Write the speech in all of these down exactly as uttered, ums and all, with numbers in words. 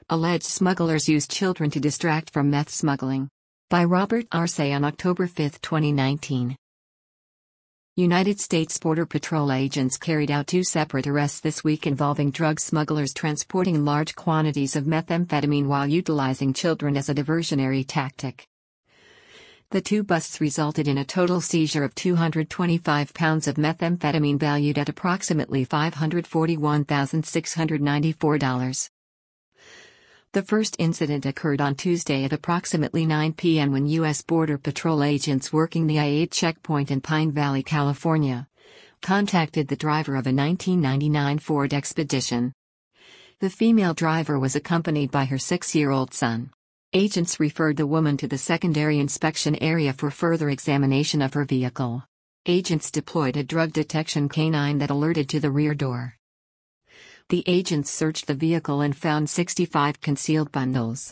Alleged smugglers used children to distract from meth smuggling. By Robert Arce on October fifth, twenty nineteen. United States Border Patrol agents carried out two separate arrests this week involving drug smugglers transporting large quantities of methamphetamine while utilizing children as a diversionary tactic. The two busts resulted in a total seizure of two hundred twenty-five pounds of methamphetamine valued at approximately five hundred forty-one thousand six hundred ninety-four dollars. The first incident occurred on Tuesday at approximately nine p m when U S Border Patrol agents working the I eight checkpoint in Pine Valley, California, contacted the driver of a nineteen ninety-nine Ford Expedition. The female driver was accompanied by her six-year-old son. Agents referred the woman to the secondary inspection area for further examination of her vehicle. Agents deployed a drug detection canine that alerted to the rear door. The agents searched the vehicle and found sixty-five concealed bundles.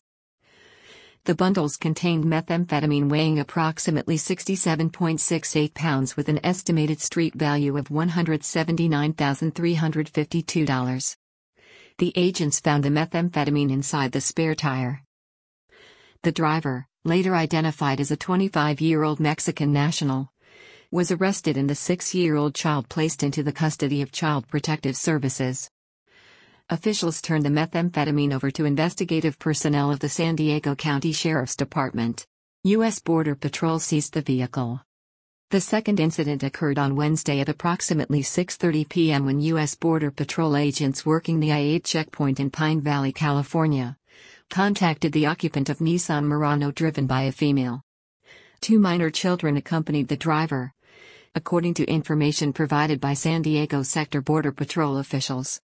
The bundles contained methamphetamine weighing approximately sixty-seven point six eight pounds with an estimated street value of one hundred seventy-nine thousand three hundred fifty-two dollars. The agents found the methamphetamine inside the spare tire. The driver, later identified as a twenty-five-year-old Mexican national, was arrested and the six-year-old child placed into the custody of Child Protective Services. Officials turned the methamphetamine over to investigative personnel of the San Diego County Sheriff's Department. U S Border Patrol seized the vehicle. The second incident occurred on Wednesday at approximately six thirty p m when U S Border Patrol agents working the I eight checkpoint in Pine Valley, California, contacted the occupant of Nissan Murano driven by a female. Two minor children accompanied the driver, according to information provided by San Diego Sector Border Patrol officials.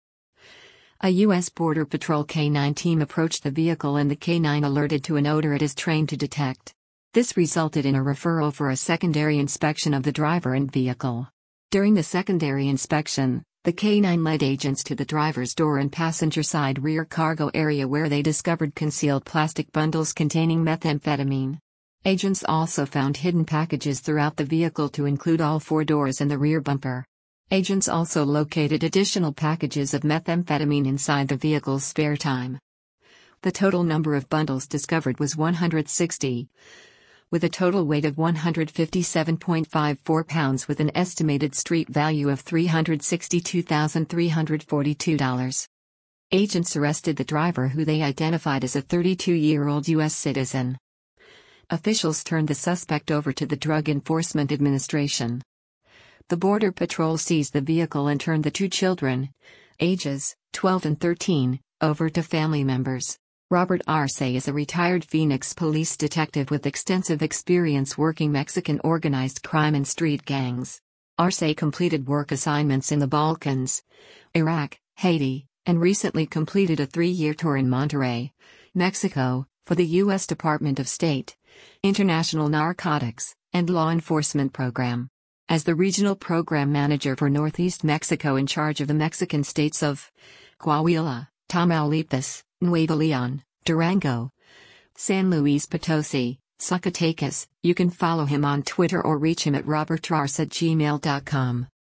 A U S Border Patrol K nine team approached the vehicle and the K nine alerted to an odor it is trained to detect. This resulted in a referral for a secondary inspection of the driver and vehicle. During the secondary inspection, the K nine led agents to the driver's door and passenger side rear cargo area where they discovered concealed plastic bundles containing methamphetamine. Agents also found hidden packages throughout the vehicle to include all four doors and the rear bumper. Agents also located additional packages of methamphetamine inside the vehicle's spare tire. The total number of bundles discovered was one hundred sixty, with a total weight of one hundred fifty-seven point five four pounds with an estimated street value of three hundred sixty-two thousand three hundred forty-two dollars. Agents arrested the driver, who they identified as a thirty-two-year-old U S citizen. Officials turned the suspect over to the Drug Enforcement Administration. The Border Patrol seized the vehicle and turned the two children, ages twelve and thirteen, over to family members. Robert Arce is a retired Phoenix police detective with extensive experience working Mexican organized crime and street gangs. Arce completed work assignments in the Balkans, Iraq, Haiti, and recently completed a three-year tour in Monterrey, Mexico, for the U S Department of State, International Narcotics, and Law Enforcement Program. As the regional program manager for Northeast Mexico in charge of the Mexican states of Coahuila, Tamaulipas, Nuevo Leon, Durango, San Luis Potosi, Zacatecas. You can follow him on Twitter or reach him at robertarce at gmail dot com.